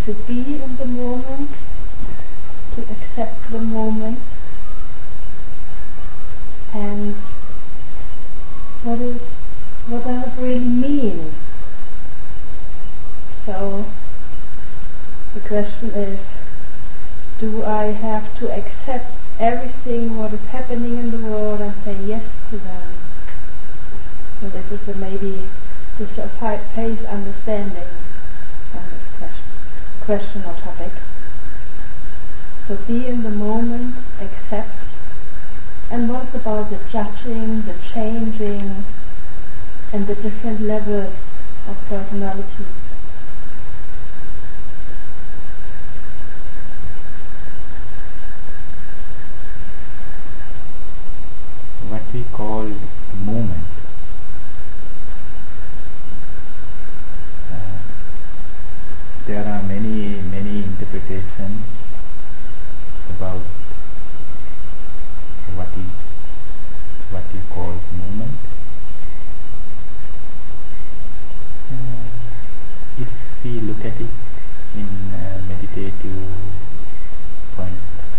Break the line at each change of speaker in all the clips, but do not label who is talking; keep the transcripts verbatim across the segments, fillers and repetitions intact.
to be in the moment, to accept the moment, and what is what does it really mean? So the question is, do I have to accept everything what is happening in the world and say yes to them? So this is a maybe just a phase understanding on this question, question or topic. So be in the moment, accept, and what about the judging, the changing, and the different levels of personality?
What we call movement. Uh, there are many, many interpretations about what is what you call movement. Uh, if we look at it in a meditative point,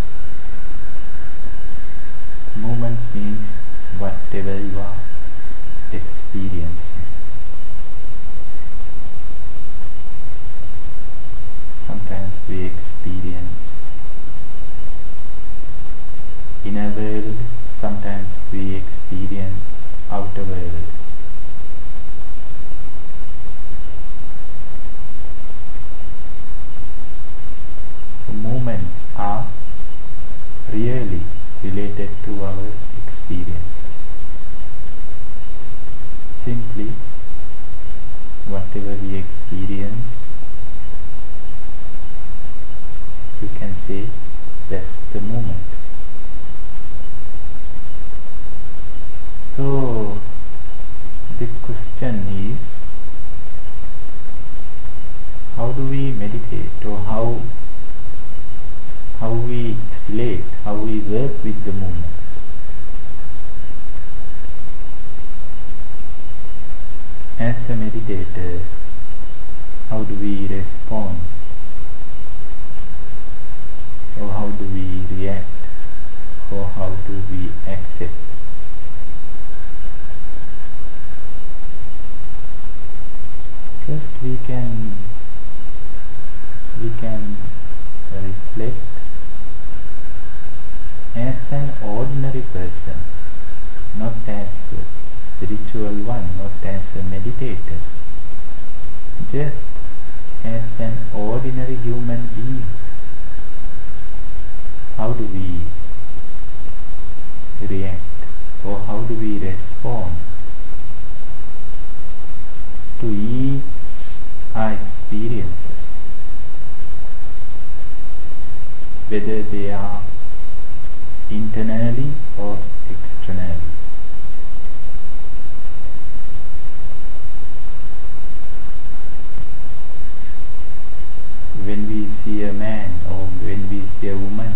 movement means whatever you are experiencing. Sometimes we experience inner world, sometimes we experience outer world. So movements are really related to our experiences. Simply, whatever we experience, you can say that's the moment. So, the question is, how do we meditate, or how how we relate, how we work with the moment? As a meditator, how do we respond, or how do we react, or how do we accept? First we can we can reflect as an ordinary person, not as a spiritual one, not as a meditator, just as an ordinary human being. How do we react, or how do we respond to each our experiences, whether they are internally or externally? When we see a man, or when we see a woman,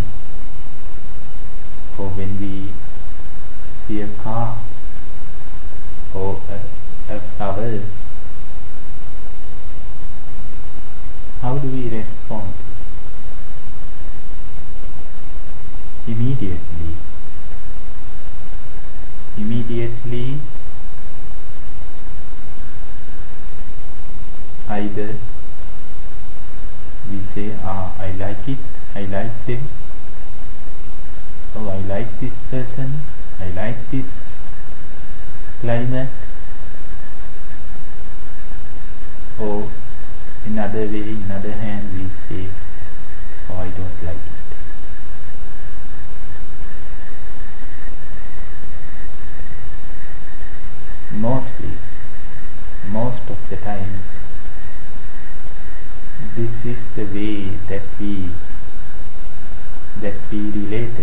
or when we see a car, or a, a flower, how do we respond? Immediately. Immediately, either we say, ah, I like it, I like them, oh, I like this person, I like this climate, or in other way, in other hand, we say, oh, I don't like it. Mostly, most of the time, this is the way that we that we related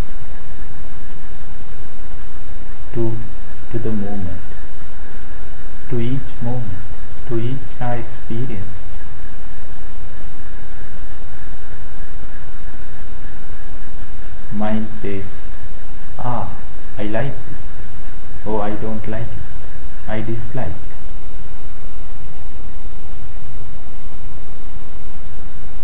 to to the moment, to each moment, to each our experience. Mind says, ah, I like this, oh, I don't like it, I dislike.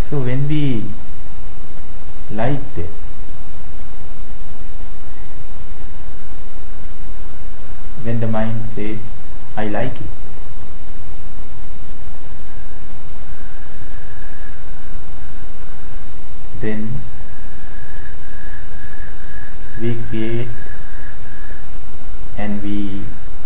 So when we like it, when the mind says, I like it, then we create and we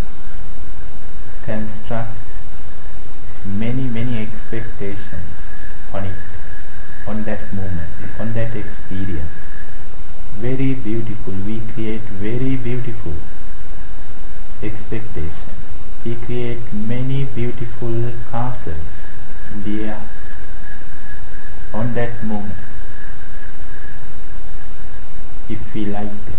construct many, many expectations on it, on that moment, on that experience. Very beautiful. We create very beautiful expectations. We create many beautiful castles in the air on that moment, if we like it.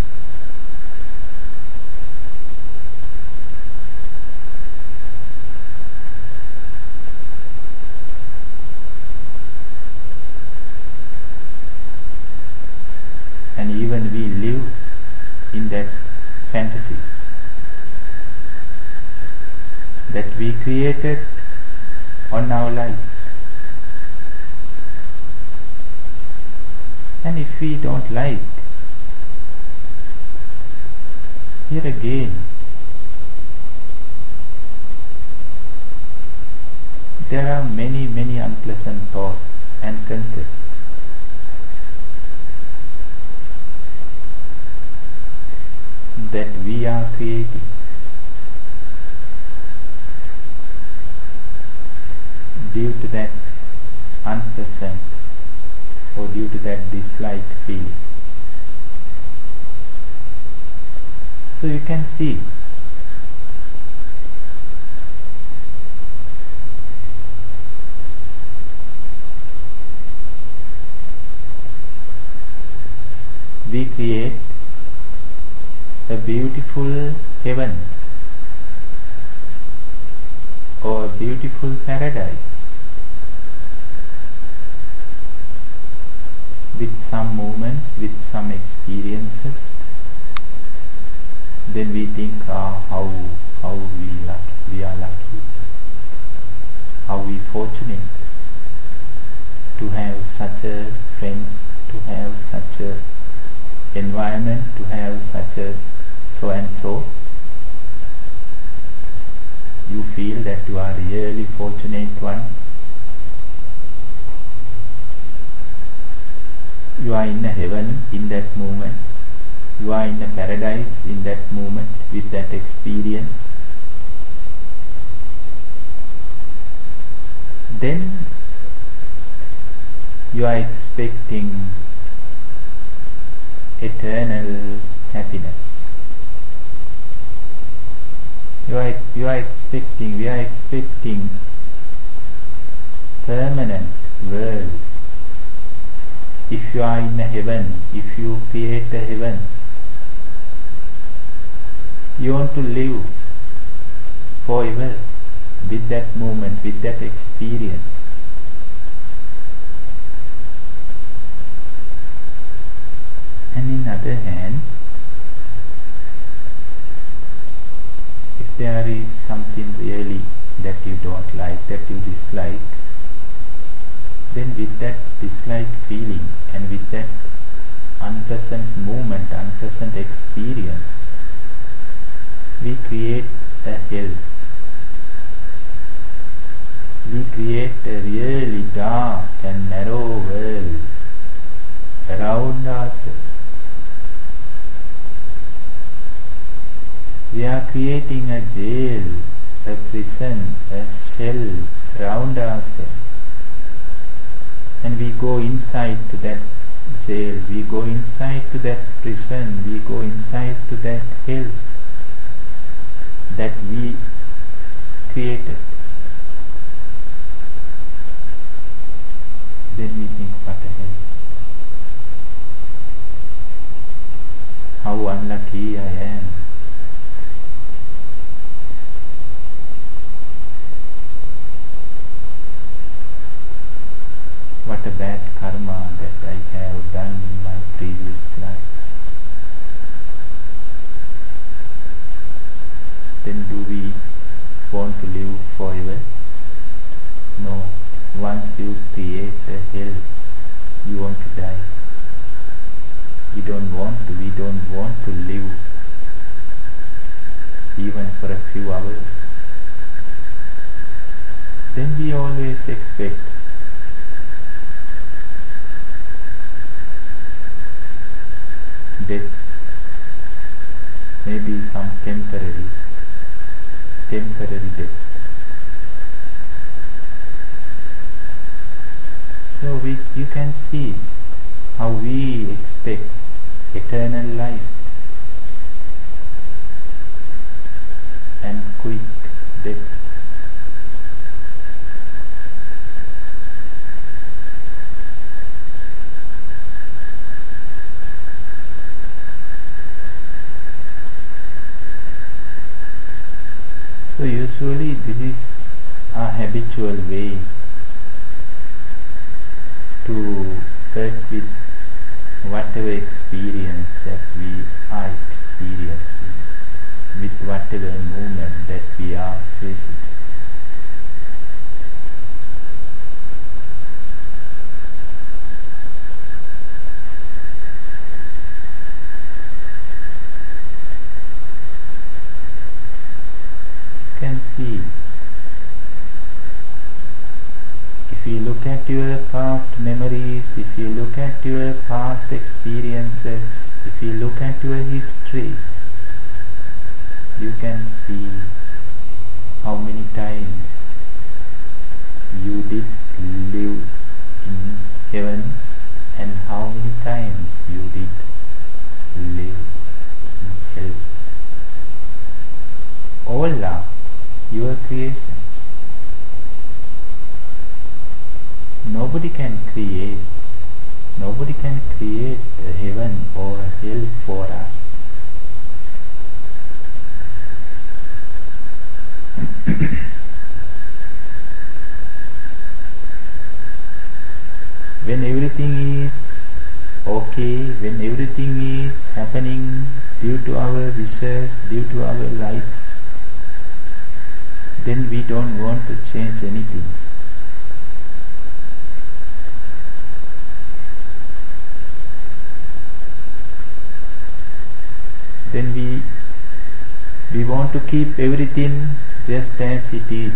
And even we live in that fantasies that we created on our lives. And if we don't like, here again, there are many, many unpleasant thoughts and concepts that we are creating. Due to that unpleasant or due to that dislike feeling. So you can see we create a beautiful heaven or a beautiful paradise with some moments, with some experiences. Then we think, ah, how how we lucky, we are lucky, how we fortunate to have such a friends, to have such a environment, to have such a so and so. You feel that you are really fortunate one. You are in a heaven in that moment. You are in a paradise in that moment with that experience. Then you are expecting eternal happiness. You are, you are expecting, we are expecting permanent world. If you are in a heaven, if you create a heaven, you want to live forever with that moment, with that experience. And in other hand, if there is something really that you don't like, that you dislike, then with that dislike feeling and with that unpleasant moment, unpleasant experience, we create a hell. We create a really dark and narrow world around ourselves. We are creating a jail, a prison, a shell around ourselves. And we go inside to that jail, we go inside to that prison, we go inside to that hell that we created. Then we think, what the hell? How unlucky I am. What a bad karma that I have done in my previous lives. Then do we want to live forever? No. Once you create a hell, you want to die. You don't want to, we don't want to live even for a few hours. Then we always expect death, maybe some temporary, temporary death. So we, you can see how we expect eternal life and quick death. So usually this is a habitual way to work with whatever experience that we are experiencing, with whatever movement that we are facing. You can see, if you look at your past memories, if you look at your past experiences, if you look at your history, you can see how many times you did live in heavens and how many times you did live in hell. All are your creations. Nobody can create, nobody can create a heaven or a hell for us. When everything is okay, when everything is happening due to our wishes, due to our lives, then we don't want to change anything. Then we we want to keep everything just as it is.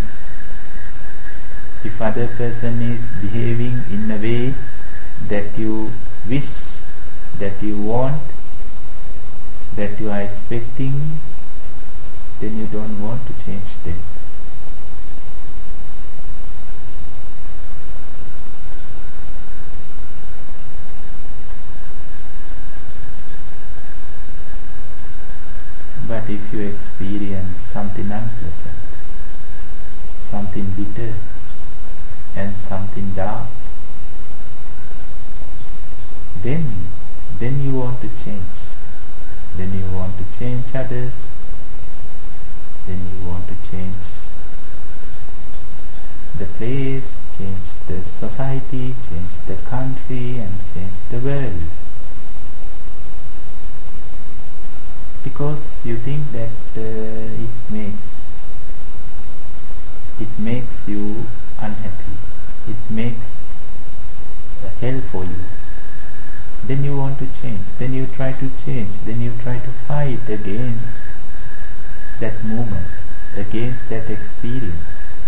If other person is behaving in a way that you wish, that you want, that you are expecting, then you don't want to change them. But if you experience something unpleasant, something bitter, and something dark, then, then you want to change. Then you want to change others. Then you want to change the place, change the society, change the country, and change the world. Because you think that uh, it makes it makes you unhappy, it makes a hell for you. Then you want to change, then you try to change, then you try to fight against that movement, against that experience.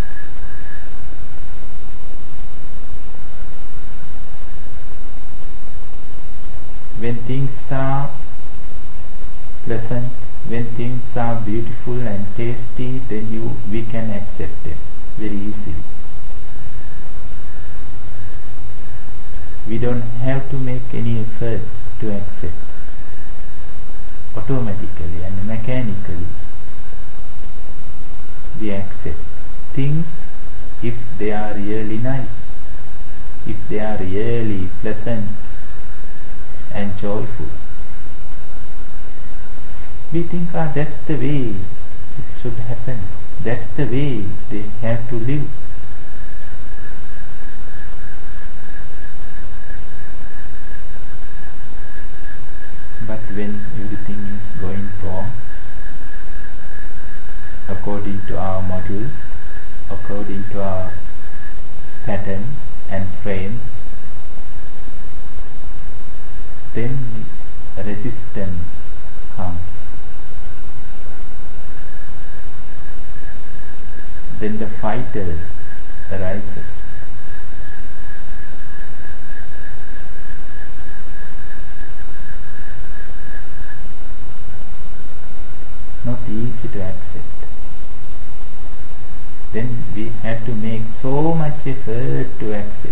When things are pleasant, when things are beautiful and tasty, then you we can accept them very easily. We don't have to make any effort to accept. Automatically and mechanically we accept things if they are really nice, if they are really pleasant and joyful. We think, ah, that's the way it should happen. That's the way they have to live. But when everything is going wrong, according to our models, according to our patterns and frames, then resistance comes. Then the fighter arises. Not easy to accept. Then we have to make so much effort to accept.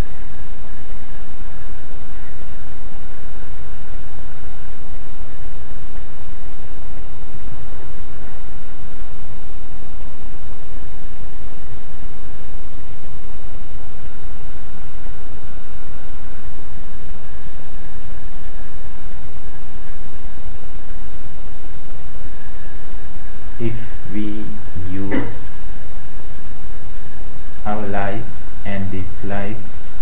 If we use our likes and dislikes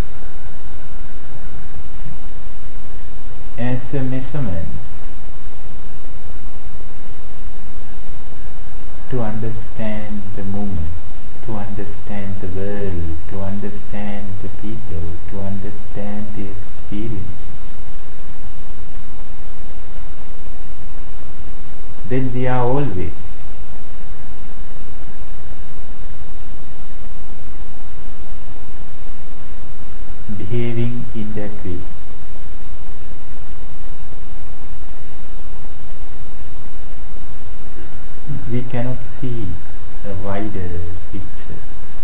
as a measurements to understand the movements, to understand the world, to understand the people, to understand the experiences, then we are always behaving in that way. We cannot see a wider picture.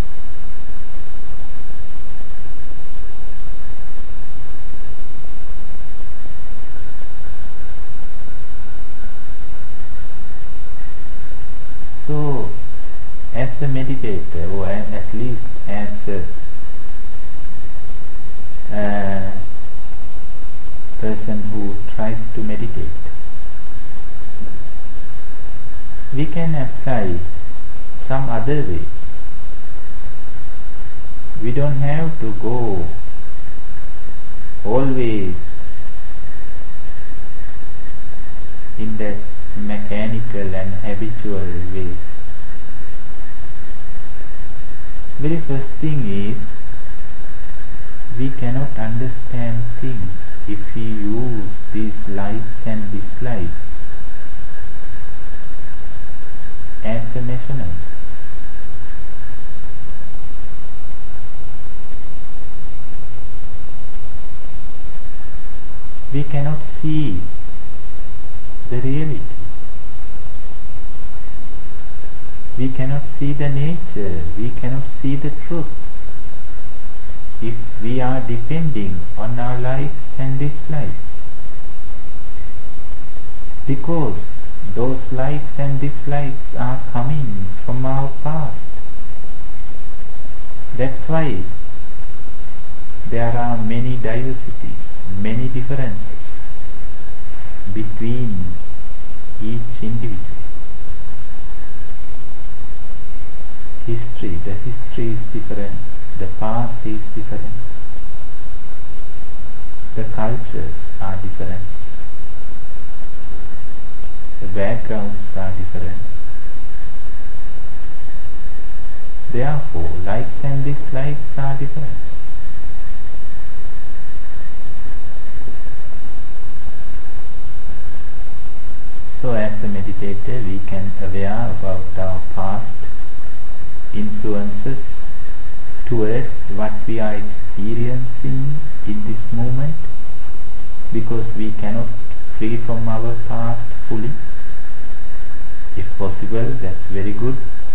So, as a meditator, or at least as a Uh, person who tries to meditate, we can apply some other ways. We don't have to go always in that mechanical and habitual ways. Very first thing is, we cannot understand things if we use these likes and dislikes as a measurement. We cannot see the reality. We cannot see the nature. We cannot see the truth if we are depending on our likes and dislikes, because those likes and dislikes are coming from our past. That's why there are many diversities, many differences between each individual. History, the history is different. The past is different. The cultures are different. The backgrounds are different. Therefore, likes and dislikes are different. So as a meditator, we can aware about our past influences towards what we are experiencing in this moment, because we cannot free from our past fully. If possible, that's very good.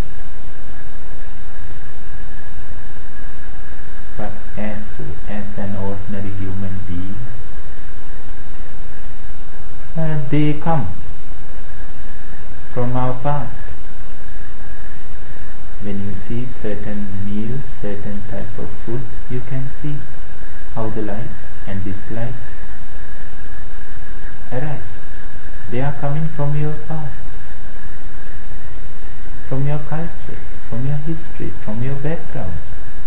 But as, as an ordinary human being, uh, they come from our past. When you see certain meals, certain type of food, you can see how the likes and dislikes arise. They are coming from your past, from your culture, from your history, from your background.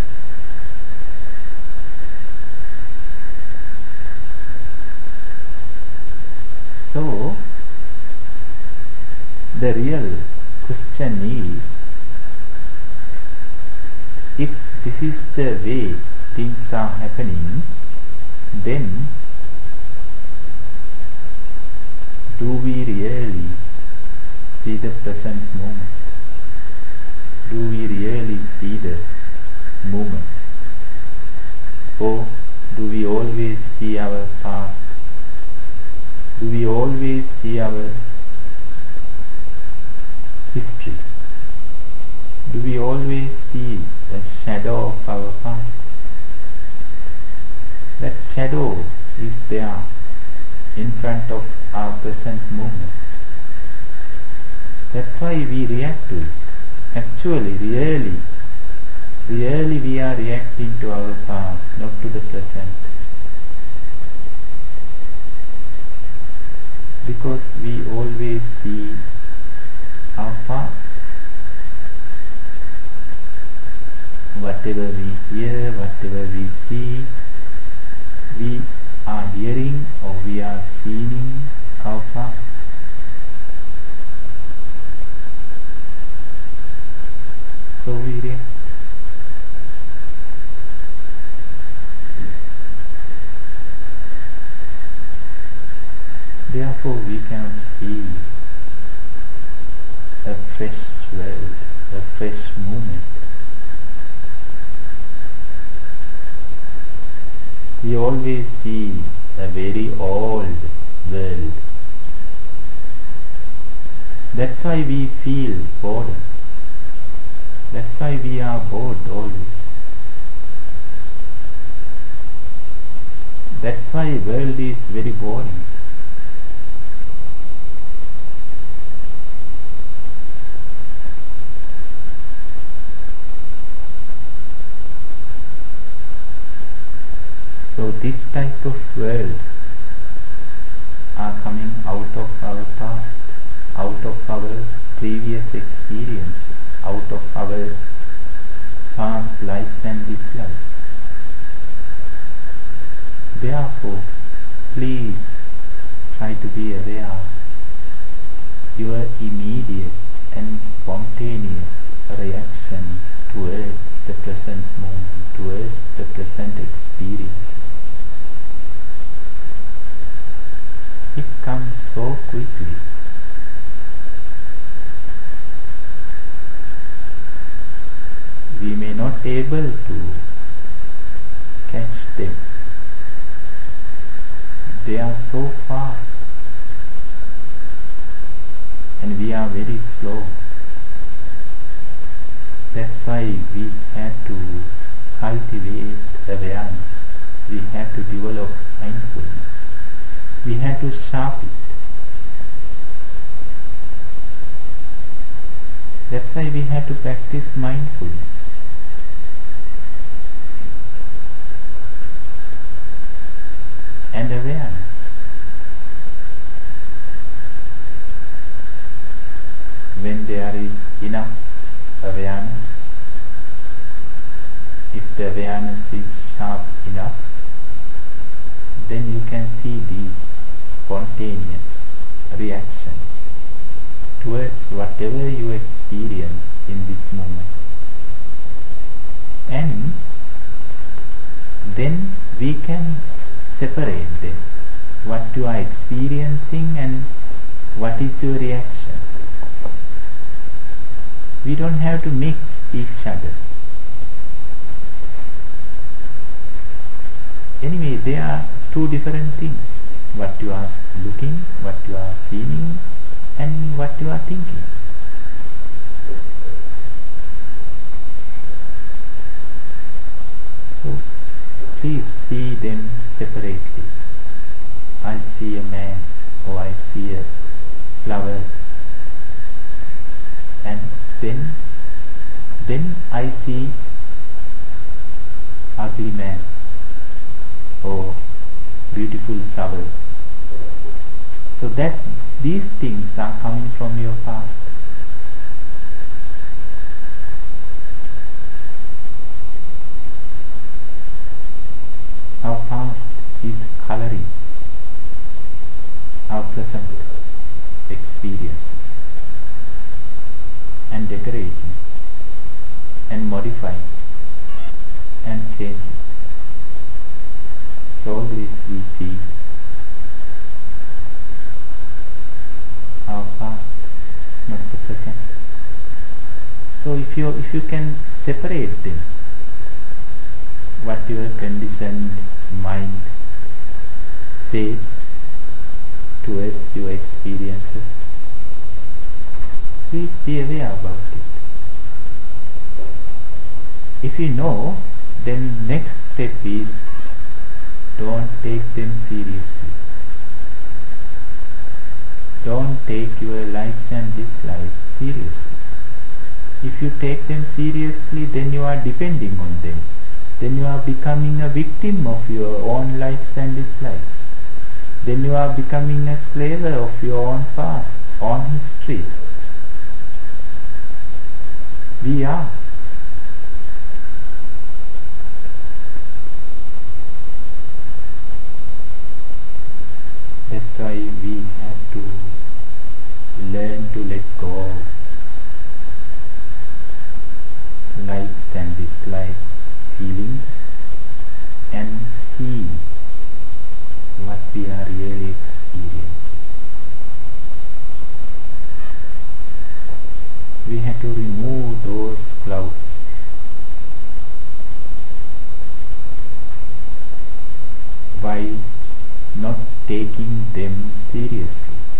So, the real question is, if this is the way things are happening, then do we really see the present moment? Do we really see the moment? Or do we always see our past? Do we always see our history? Do we always see the shadow of our past? That shadow is there in front of our present moments. That's why we react to it. Actually, really, really we are reacting to our past, not to the present. Because we always see our past. Whatever we hear, whatever we see, we are hearing or we are seeing our past. So we react. Therefore we cannot see a fresh world, a fresh moment. We always see a very old world. That's why we feel boredom. That's why we are bored always. That's why the world is very boring. So this type of world are coming out of our past, out of our previous experiences, out of our past likes and dislikes. Therefore, please try to be aware your immediate and spontaneous reactions towards the present moment, towards the present experiences. It comes so quickly. We may not be able to catch them. They are so fast and we are very slow. That's why we have to cultivate awareness. We have to develop mindfulness. We have to sharpen it. That's why we have to practice mindfulness. And awareness. When there is enough awareness, if the awareness is sharp enough, then you can see these spontaneous reactions towards whatever you experience in this moment. And then we can separate them, what you are experiencing and what is your reaction. We don't have to mix each other. Anyway, they are two different things. What you are looking, what you are seeing, and what you are thinking. So, please see them separately. I see a man, or I see a flower, and then, then I see ugly man, or beautiful flower. So that these things are coming from your past. Our past is coloring our present experiences and decorating and modifying and changing. So always we see our past, not the present. So if you if you can separate them, what your conditioned mind says towards your experiences, please be aware about it. If you know, then next step is don't take them seriously. Don't take your likes and dislikes seriously. If you take them seriously, then you are depending on them. Then you are becoming a victim of your own likes and dislikes. Then you are becoming a slave of your own past, own history. We are. That's why we have to learn to let go of likes and dislikes, feelings, and see what we are really experiencing. We have to remove those clouds. By not taking them seriously.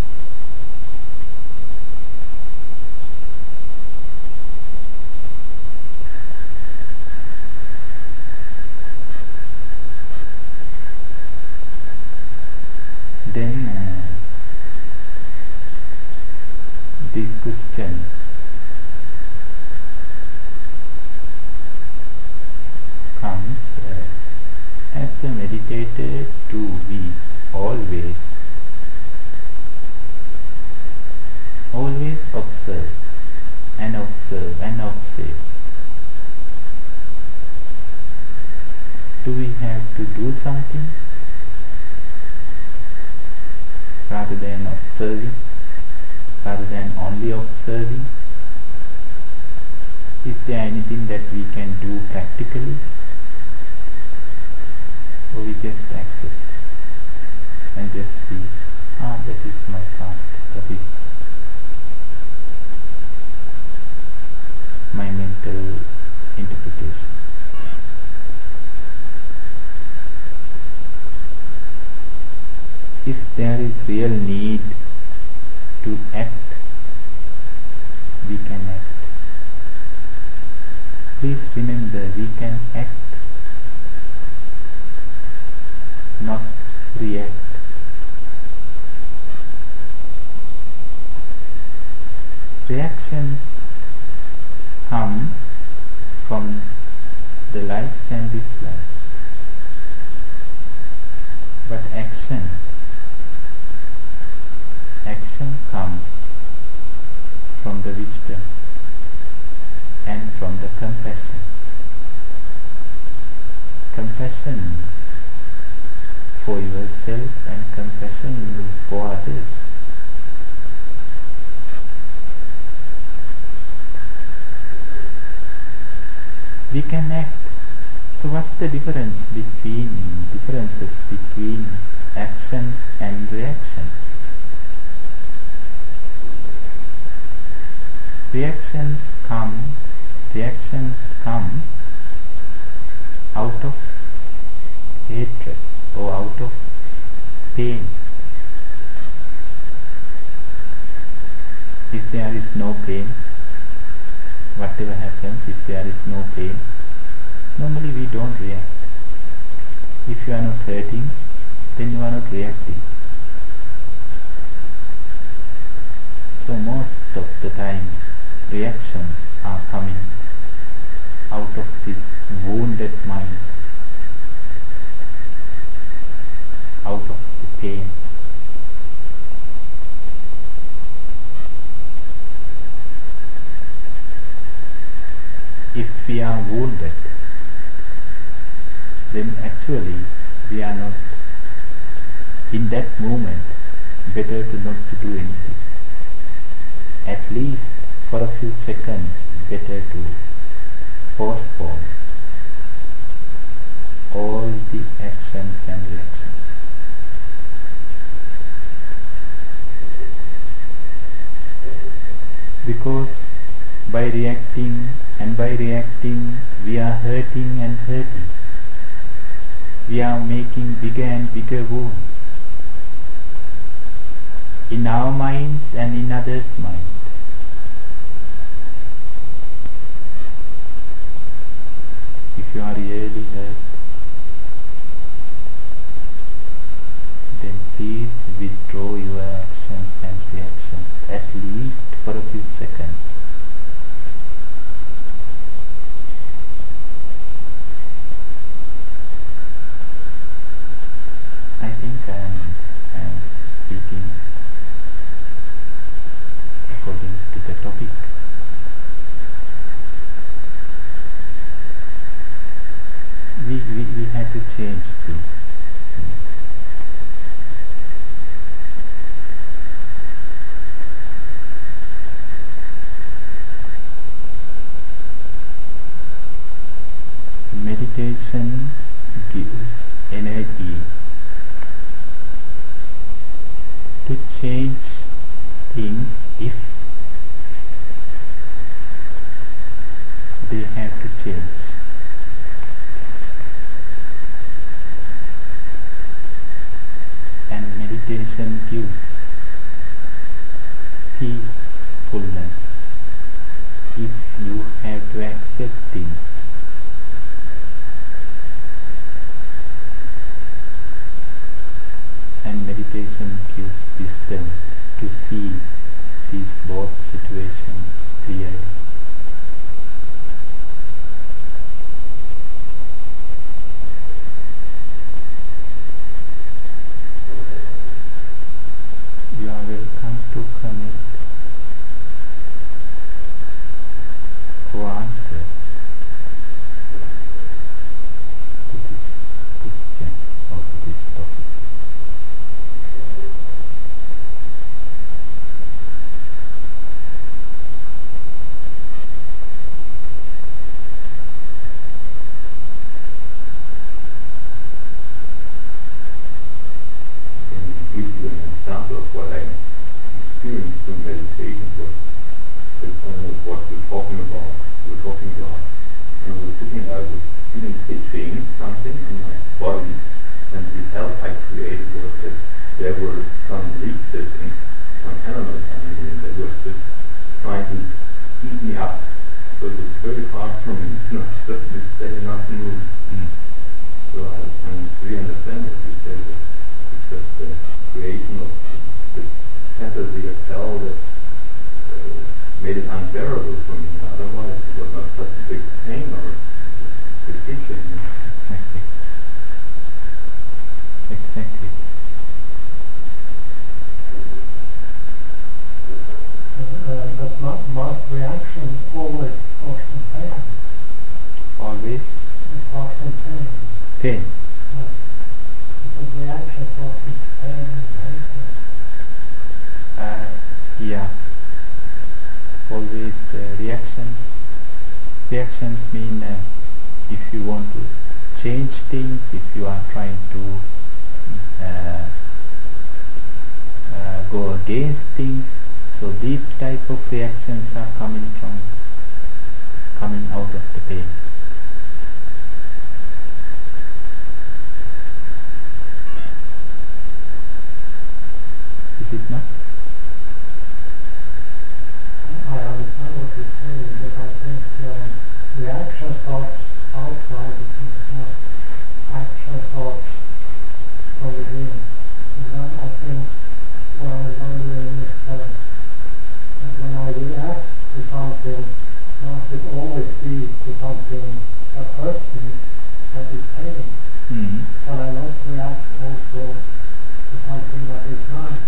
Then uh, the question comes, uh, as a meditator, do we always always observe and observe and observe? Do we have to do something rather than observing, rather than only observing? Is there anything that we can do practically, or we just accept and just see, ah, that is my past, that is my mental interpretation? If there is real need to act, we can act. Please remember, we can act, not react. Reactions come from the likes and dislikes, but action action comes from the wisdom and from the compassion. Compassion for yourself and compassion for others. We can act. So what's the difference between differences between actions and reactions? Reactions come reactions come out of hatred or out of pain. If there is no pain, whatever happens, if there is no pain, normally we don't react. If you are not hurting, then you are not reacting. So most of the time, reactions are coming out of this wounded mind, out of the pain. If we are wounded, then actually we are not, in that moment, better to not to do anything. At least for a few seconds, better to postpone all the actions and reactions. Because by reacting and by reacting we are hurting and hurting. We are making bigger and bigger wounds in our minds and in others' minds. If you are really hurt, then please withdraw your actions and reactions, at least for a few seconds. I think I am, I am speaking according to the topic. We, we, we had to change this. Meditation gives energy to change things if they have to change. And meditation gives peacefulness if you have to accept things. And meditation gives wisdom to see these both situations clearly. You are welcome to comment or answer to this question or to this topic.
Example of what I experienced through meditation was uh, what we're talking about. We're talking about when I was sitting, I was feeling itching something in my body, and the help I created was that there were some leeches in some animals on me, and they were just trying to eat me up. So it was very far from me, you know, just steady enough to move. Mm. So I can really understand what you say. That it's just the creation of this fantasy of hell that uh, made it unbearable for me. Otherwise, it was not such a big pain or a big itching.
Exactly. Exactly.
Uh, but not, not reaction always causes pain.
Always
Causes pain.
pain.
Uh, the reaction causes pain and hatred.
Uh, yeah. Always uh, reactions. Reactions mean uh, if you want to change things, if you are trying to uh, uh, go against things. So these type of reactions are coming from coming out of the pain. Is it not?
I understand what you're saying, but I think um, reaction thoughts outside of me, not action thoughts from within. And then I think what I'm wondering is uh, that when I react to something, must it always be to something that hurts me, that is pain?
Mm-hmm.
Can I not react also to something that is nice?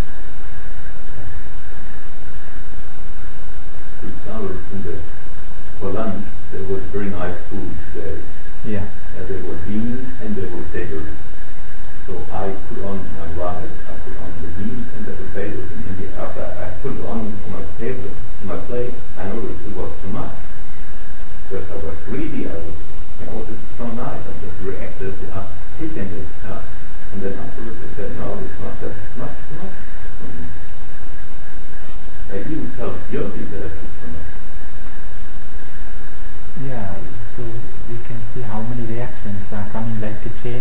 For example, in the, for lunch, there was very nice food today.
Yeah.
Uh, there were beans and there were potatoes. So I put on my rice, I put on the beans and the potatoes, and in the after I put it on on my table, on my plate, I noticed it was too much. Because I was greedy, I was, you know, this is so nice, I just reacted, I taken it, uh, and then afterwards I said, no, it's not that much, too much. Um, I even felt guilty that I took so much.
Yeah, so we can see how many reactions are coming like a chain.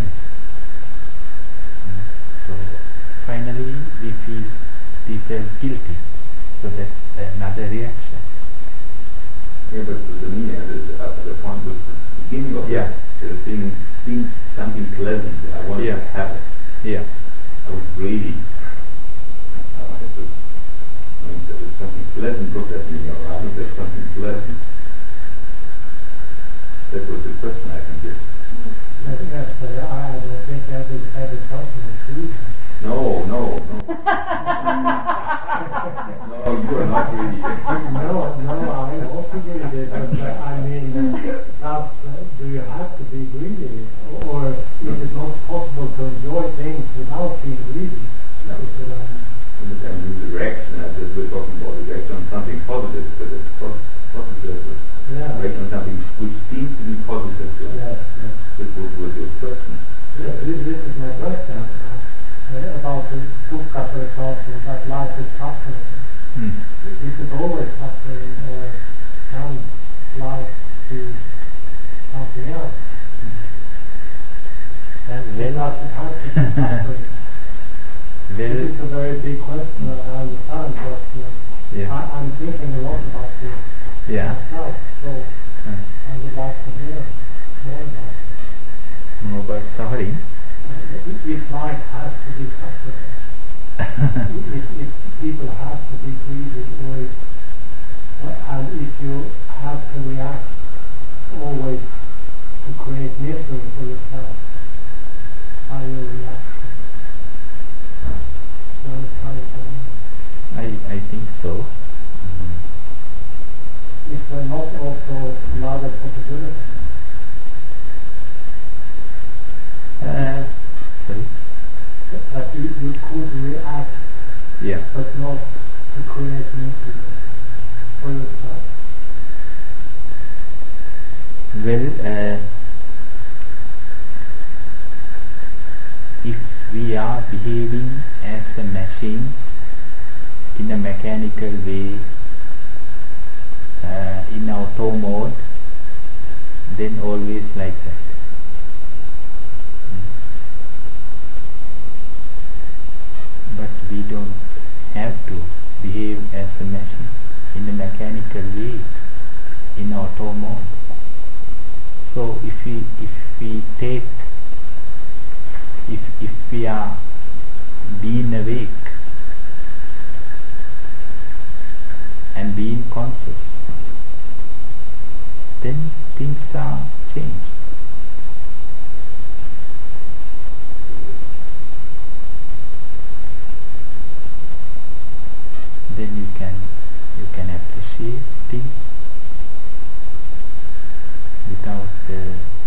So finally we feel we felt guilty. So that's another reaction.
Yeah, but to me, uh, the, uh, the point was the beginning of
yeah.
it, uh, seeing, seeing something pleasant. I wanted
yeah.
to have it.
Yeah.
I was greedy. Uh, it was, I mean, there was something pleasant looked at me, or I looked at something pleasant. That was the question I can give.
Yes, yes, but I don't think every, every person is greedy.
No, no, no. No, you are not greedy.
no, no, I'm also greedy, but uh, I mean, uh, that's, uh, do you have to be greedy? Or is it not possible to enjoy things without being greedy?
No.
Is it, um,
I mean, the reaction, I just we're talking about the reaction on something positive, but it's pos- positive,
yeah.
reaction on something which seems to be positive. Yeah.
Yes, yes.
This was, was your question.
Yes, this, this is my question. Uh, about the dukkha, for example, that life is suffering.
Mm.
Is it always suffering, or can life be something else?
Uh,
It
well,
doesn't have to be suffering.
well,
This is a very big question, I understand, but uh,
yeah.
I, I'm thinking a lot about this
Yeah.
myself, so
Uh,
I would like to hear more about it.
more about suffering.
Uh, if- if life has to be suffering, if, if people have to be greedy, or if, and if you have to react always to create misery for yourself by your reaction, you understand what I mean?
I I think so.
Is there not also another possibility?
Uh, sorry.
That you, you could react,
Yeah.
but not to create misery for yourself.
Well, uh, if we are behaving as a machines in a mechanical way, uh, in auto mode, then always like that. But we don't have to behave as a machine in a mechanical way, in auto mode. So if we if we take if if we are being awake and being conscious, then things are changed. Then you can you can appreciate things without uh,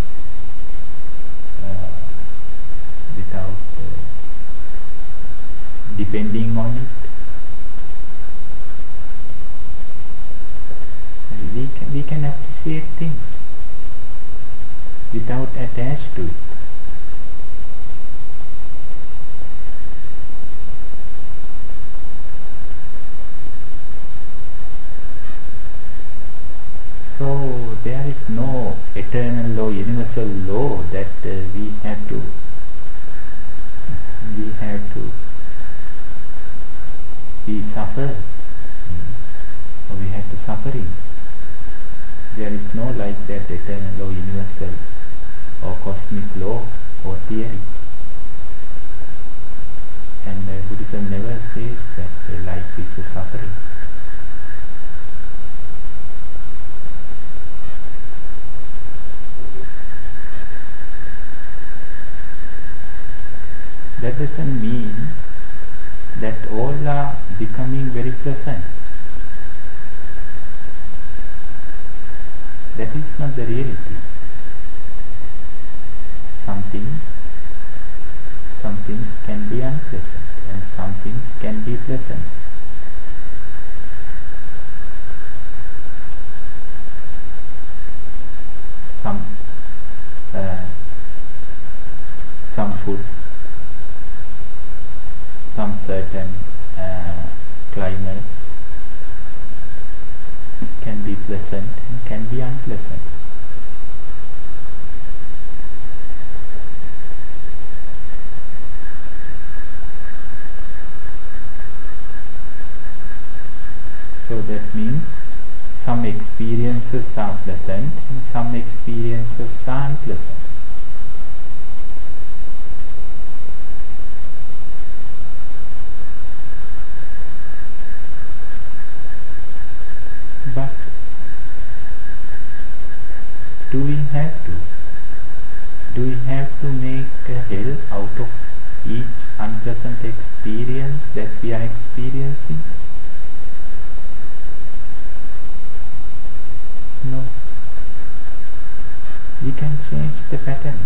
uh, without uh, depending on it. We can we can appreciate things without attached to it. So there is no eternal law, universal law that uh, we have to we have to be suffer or we have to suffering. There is no like that eternal law, universal or cosmic law or theory. And uh, Buddhism never says that uh, life is a suffering. That doesn't mean that all are becoming very pleasant. That is not the reality. Something, some things can be unpleasant and some things can be pleasant. Some, uh, some food, some certain uh, climates can be pleasant and can be unpleasant. So that means some experiences are pleasant and some experiences are unpleasant. But do we have to? Do we have to make a hell out of each unpleasant experience that we are experiencing? No. We can change the pattern.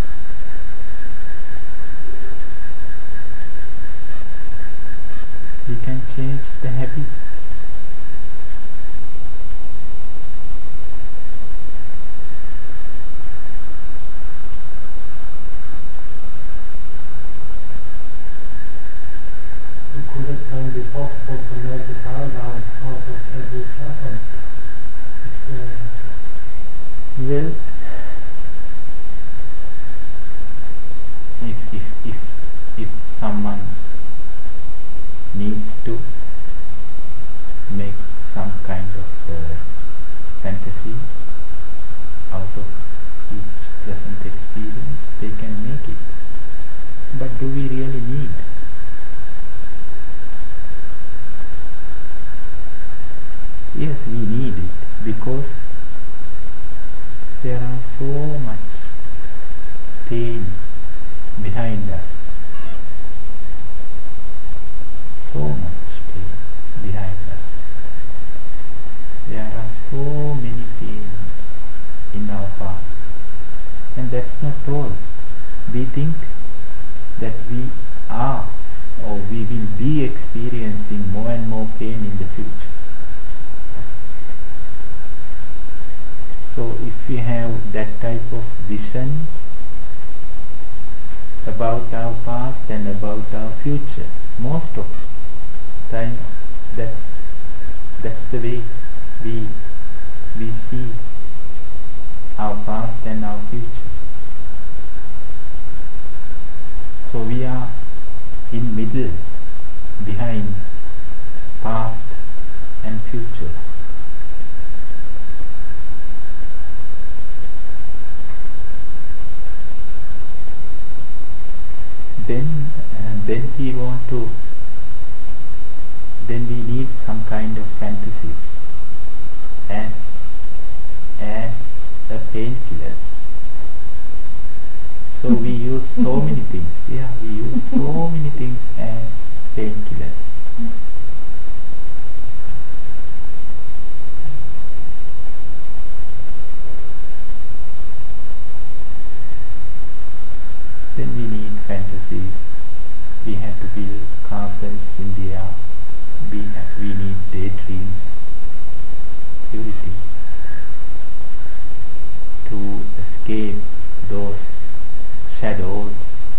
We can change the habit.
Could it then be possible to make a paradigm out of every pattern?
Well, if, if, if, if someone needs to make some kind of uh, fantasy out of each present experience, they can make it. But do we really need? Yes, we need it because there are so much pain behind us. So much pain behind us. There are so many pains in our past. And that's not all. We think that we are or we will be experiencing more and more pain in the future. So if we have that type of vision about our past and about our future, most of the time that's, that's the way we, we see our past and our future. So we are in middle, behind past and future. Then, uh, then we want to, then we need some kind of fantasies as, as a painkillers. So we use so many things, yeah, we use so many things as painkillers. Then we need fantasies. We have to build castles in the air. We have, we need daydreams, everything, to escape those shadows.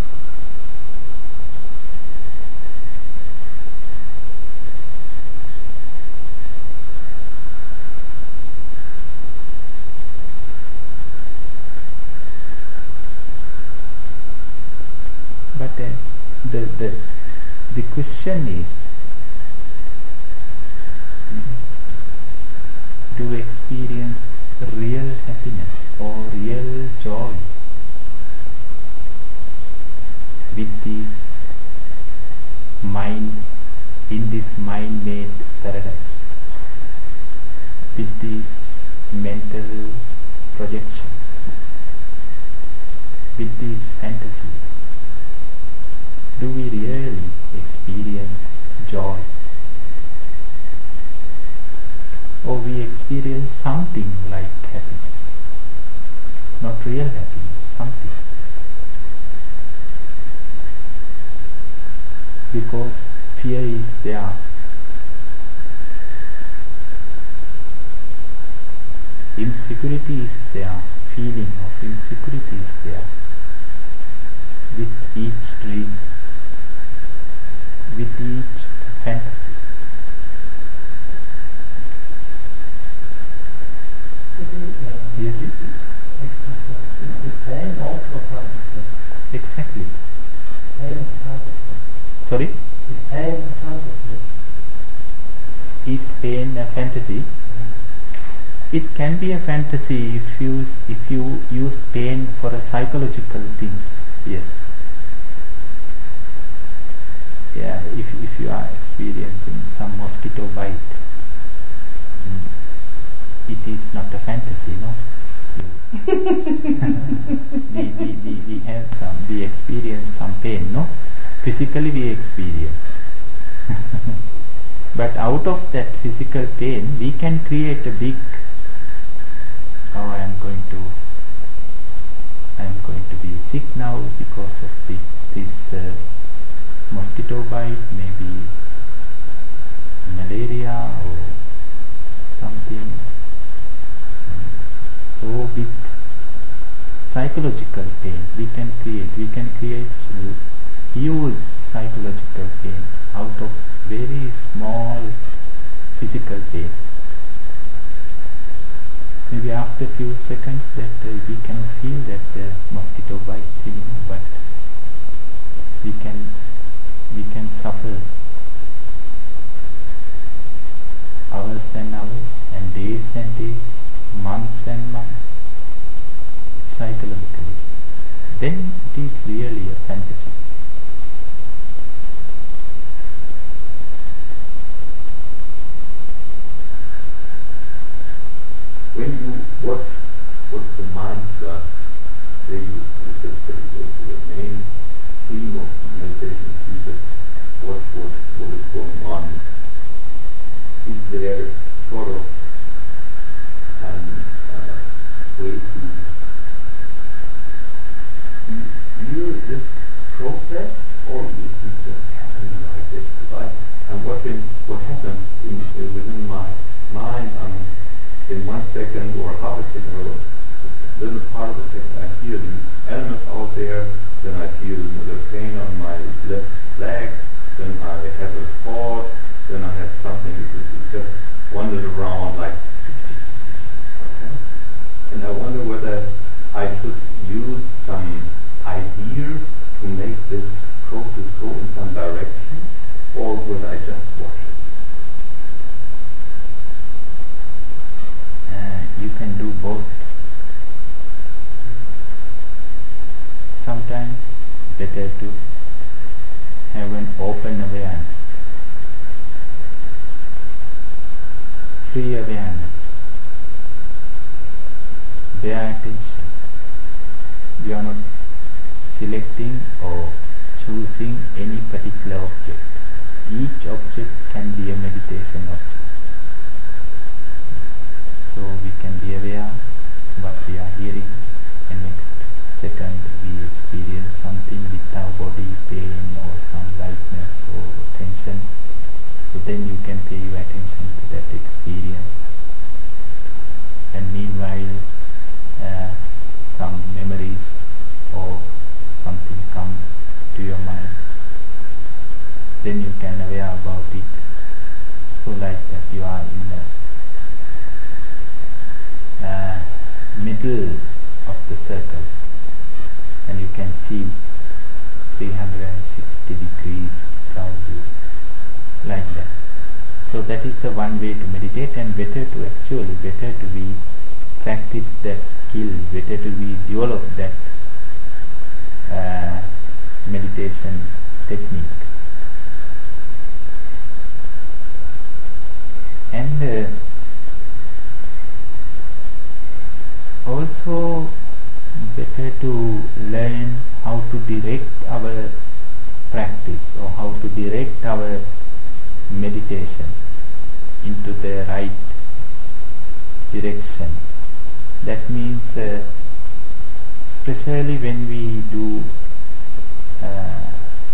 But uh, the, the, the question is, do we experience real happiness or real joy with this mind, in this mind-made paradise, with these mental projections, with these fantasies? Do we really experience joy? Or we experience something like happiness? Not real happiness, something. Because fear is there. Insecurity is there. Feeling of insecurity is there. With each dream, with each fantasy.
uh,
Yes.
extra is pain also fantasy?
Exactly.
Pain is fantasy.
Sorry?
Is pain a fantasy?
Is pain a fantasy? It can be a fantasy if you if you use pain for a psychological things. Yes. Yeah. If if you are experiencing some mosquito bite, mm, it is not a fantasy, no. we, we, we, we have some, we experience some pain, no? Physically we experience. But out of that physical pain, we can create a big, oh, I am going to, I am going to be sick now because of the, this uh, mosquito bite, maybe malaria or something. So big psychological pain we can create. We can create huge psychological pain out of very small physical pain. Maybe after a few seconds that uh, we can feel that the mosquito bite anymore, but we can we can suffer hours and hours and days and days, months and months psychologically. Then it is really a fantasy.
When you watch what the mind does, they the, the, the main theme of meditation is that watch what, what is going on. Is there sort of an uh, way to view this process, or is it just happening like this? Because I, I'm watching what happens in, uh, within my mind. Um, in one second or half a second or a little part of a second, I hear these elements out there, then I feel the pain on my left leg, then I have a thought, then I have something that just wanders around like, okay. And I wonder whether I should use some idea to make this process go in some direction, or whether I just watch it.
Uh, you can do both. Sometimes better to have an open awareness, free awareness, bare attention. You are not selecting or choosing any particular object. Each object can be a meditation object. So we can be aware what we are hearing, and next second we experience something with our body, pain or some lightness or tension. So then you can pay your attention to that experience. And meanwhile, uh, some memories or something come to your mind. Then you can aware about it. So like that you are in the Uh, middle of the circle, and you can see three hundred sixty degrees around you, like that. So that is the one way to meditate, and better to actually, better to be practice that skill, better to be develop that uh, meditation technique. And uh, also better to learn how to direct our practice or how to direct our meditation into the right direction. That means uh, especially when we do uh,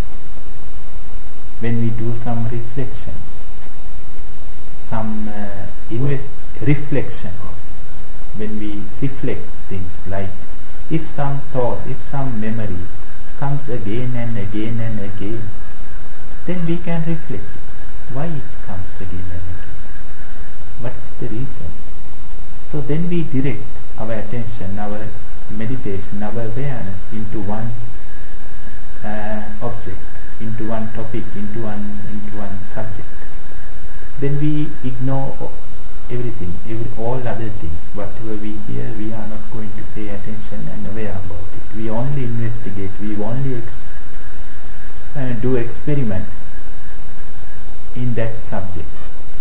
when we do some reflections, some uh, inve- reflection. When we reflect things, like if some thought, if some memory comes again and again and again, then we can reflect. Why it comes again and again? What is the reason? So then we direct our attention, our meditation, our awareness into one uh, object, into one topic, into one into one subject. Then we ignore everything, every, all other things. Whatever we hear, we are not going to pay attention and aware about it. We only investigate, we only ex, uh, do experiment in that subject.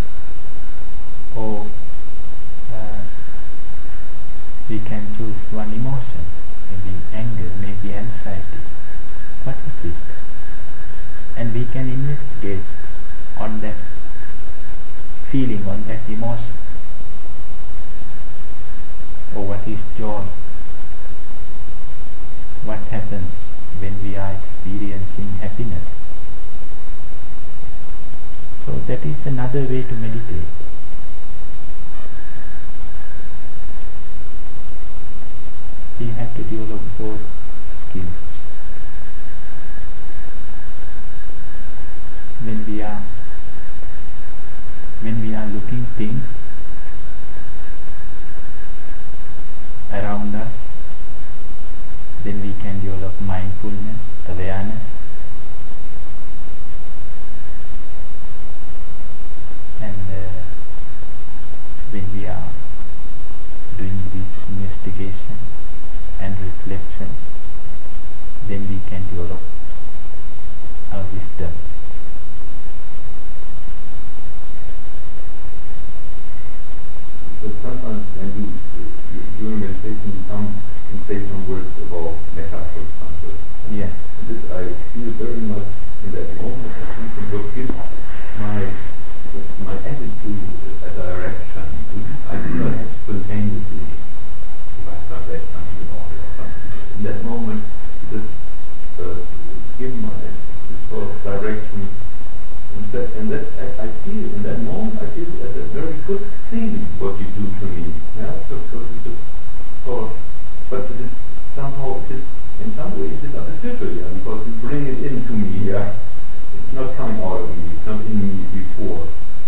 Or uh, we can choose one emotion, maybe anger, maybe anxiety. What is it? And we can investigate on that feeling, on that emotion. Or what is joy? What happens when we are experiencing happiness? So that is another way to meditate. We have to develop both skills. When we are when we are looking things around us, then we can develop mindfulness, awareness. And uh, when we are doing this investigation and reflection, then we can develop our wisdom.
But sometimes when you, you during meditation you come and say some words about metta, for example.
Yeah.
And this I feel very much in that moment. I think it will give my my attitude a direction which I do not have spontaneously. If I translate something or something, in that moment, just uh, give my sort of direction. And that, and that I, I feel in that moment, I feel it as a very good thing what you do to me. Yeah, so, so it's just sort of, but it is somehow, it is, in some ways, it is artificial, yeah, because you bring it into me, yeah. It's not coming out of me, it's not in me before.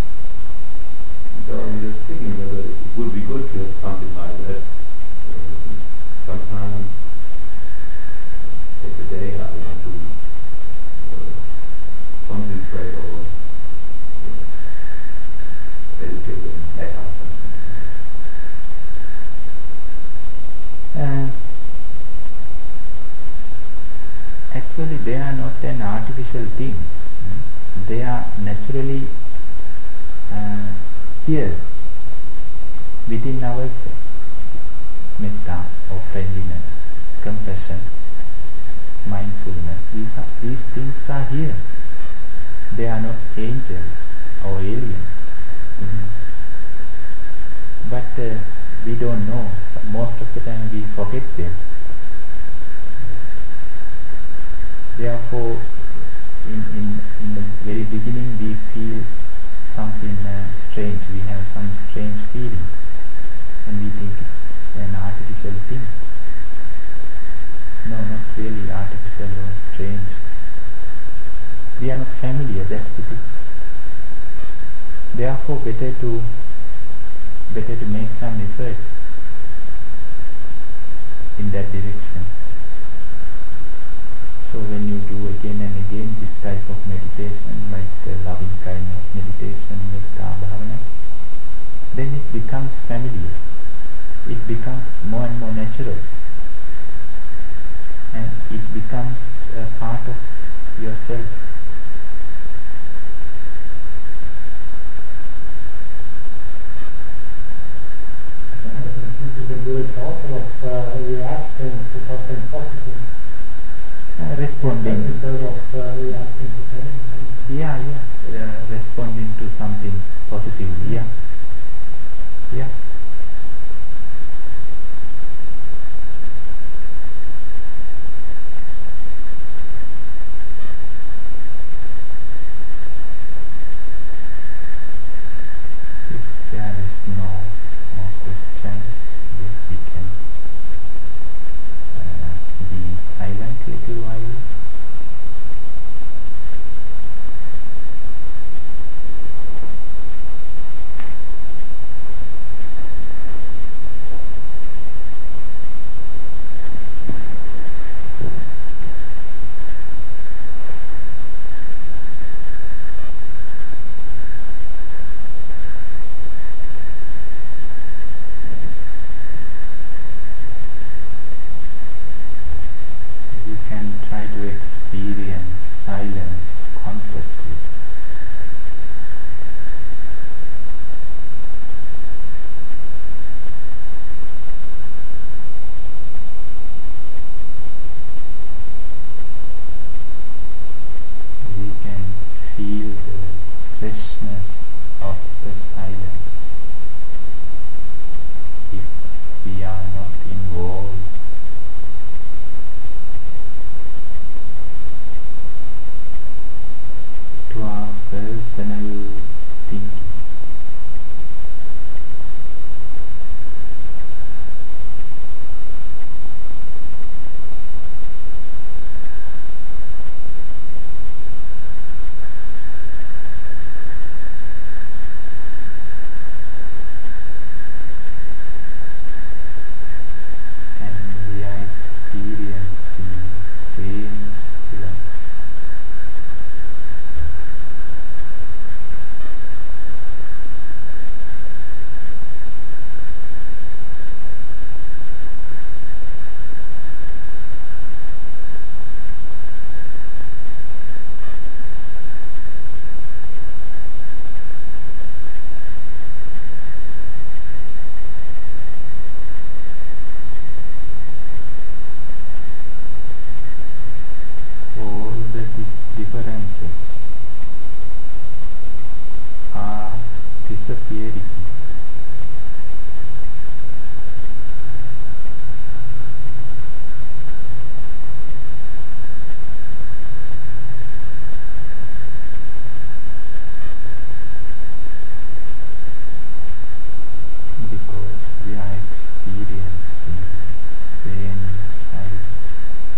So I'm just thinking whether it would be good to have something like that. Uh, sometimes, take a day, I want to uh, concentrate or uh, meditate and back up.
Uh, actually, they are not an artificial things. They are naturally uh, here within ourselves. Metta or friendliness, compassion, mindfulness. These are, these things are here. They are not angels or aliens. Mm-hmm. But uh, we don't know. So most of the time we forget them. Therefore, in, in, in the very beginning we feel something uh, strange. We have some strange feeling. And we think it's an artificial thing. No, not really artificial or strange. We are not familiar, that's the thing. Therefore, better to better to make some effort in that direction. So when you do again and again this type of meditation, like uh, loving kindness meditation, metta bhavana, then it becomes familiar. It becomes more and more natural. And it becomes a part of yourself.
You can do it also of uh, reacting to something positive.
Uh, responding.
Instead of uh, reacting to pain.
Yeah, yeah. Uh, responding to something positively. Yeah. Yeah. If there is no more questions, we can uh, be silent a little while. experience silence consciously. We can feel the freshness of the silence if we are not involved. To our personal thinking. And we are experiencing same stillness. All the dis- differences are disappearing. Because we are experiencing same silence.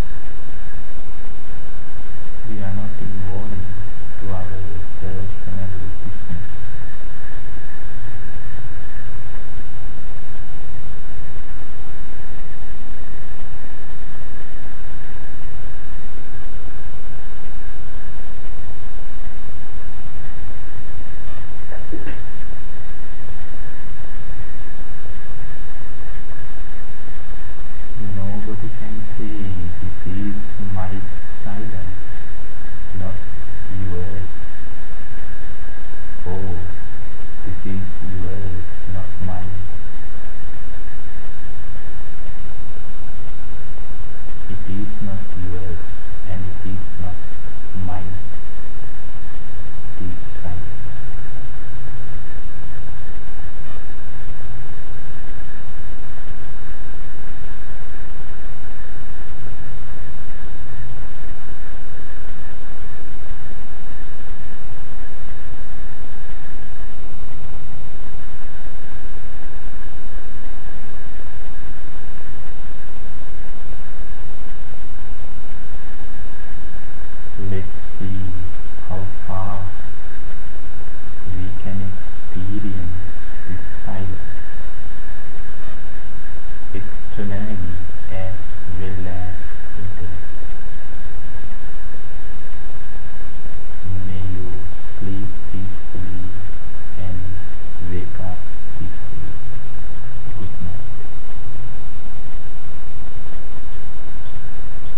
We are not involving to our personal business. Nobody can say this is my silence, not yours. Oh, this is yours, not mine. It is not yours and it is not mine. It is silence. Let's see how far we can experience this silence externally as